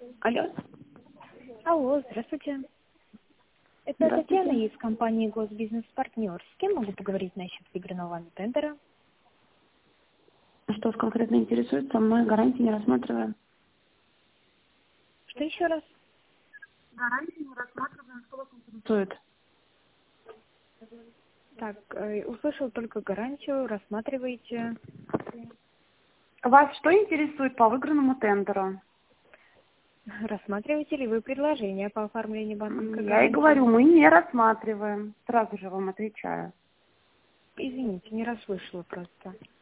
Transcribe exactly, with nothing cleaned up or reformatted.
Алло. Алло, здравствуйте. Это Здравствуйте. Татьяна из компании Госбизнес-партнер. С кем могу поговорить насчет выигранного вами тендера? Что вас конкретно интересует? Со мной гарантии не рассматриваем. Что еще раз? Гарантии не рассматриваем, что вас интересует? Так, э, услышал только гарантию, рассматриваете. Вас что интересует по выигранному тендеру? Рассматриваете ли вы предложение по оформлению банковской М, Я и гарантии? говорю, мы не рассматриваем. Сразу же вам отвечаю. Извините, не расслышала просто.